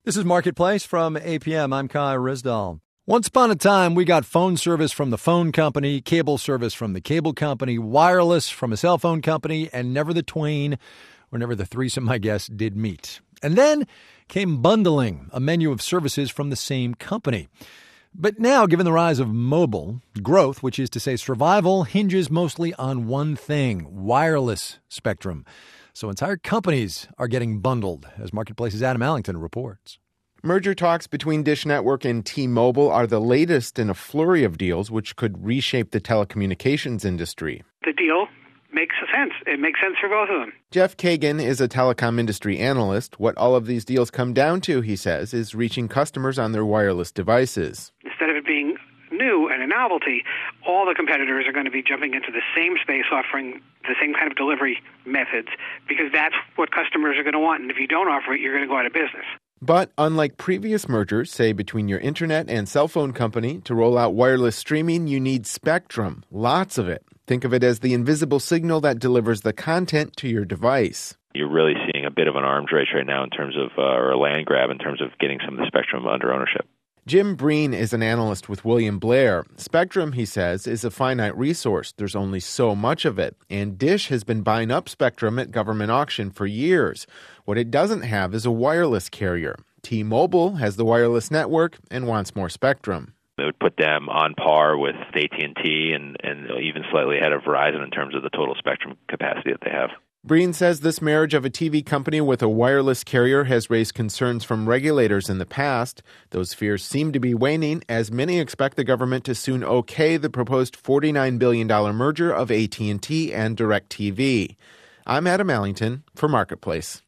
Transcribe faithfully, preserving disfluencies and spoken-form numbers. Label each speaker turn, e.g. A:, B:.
A: This is Marketplace from A P M. I'm Kai Risdall. Once upon a time, we got phone service from the phone company, cable service from the cable company, wireless from a cell phone company, and never the twain, or never the threesome, I guess, did meet. And then came bundling, a menu of services from the same company. But now, given the rise of mobile, growth, which is to say survival, hinges mostly on one thing, wireless spectrum. So entire companies are getting bundled, as Marketplace's Adam Allington reports.
B: Merger talks between Dish Network and T-Mobile are the latest in a flurry of deals which could reshape the telecommunications industry.
C: The deal makes sense. It makes sense for both of them.
B: Jeff Kagan is a telecom industry analyst. What all of these deals come down to, he says, is reaching customers on their wireless devices.
C: Instead of it being new and a novelty, all the competitors are going to be jumping into the same space, offering the same kind of delivery methods, because that's what customers are going to want. And if you don't offer it, you're going to go out of business.
B: But unlike previous mergers, say between your internet and cell phone company, to roll out wireless streaming, you need spectrum, lots of it. Think of it as the invisible signal that delivers the content to your device.
D: You're really seeing a bit of an arms race right now in terms of, uh, or a land grab in terms of getting some of the spectrum under ownership.
B: Jim Breen is an analyst with William Blair. Spectrum, he says, is a finite resource. There's only so much of it. And Dish has been buying up spectrum at government auction for years. What it doesn't have is a wireless carrier. T-Mobile has the wireless network and wants more spectrum.
D: It would put them on par with A T and T and, and even slightly ahead of Verizon in terms of the total spectrum capacity that they have.
B: Breen says this marriage of a T V company with a wireless carrier has raised concerns from regulators in the past. Those fears seem to be waning as many expect the government to soon okay the proposed forty-nine billion dollars merger of A T and T and DirecTV. I'm Adam Allington for Marketplace.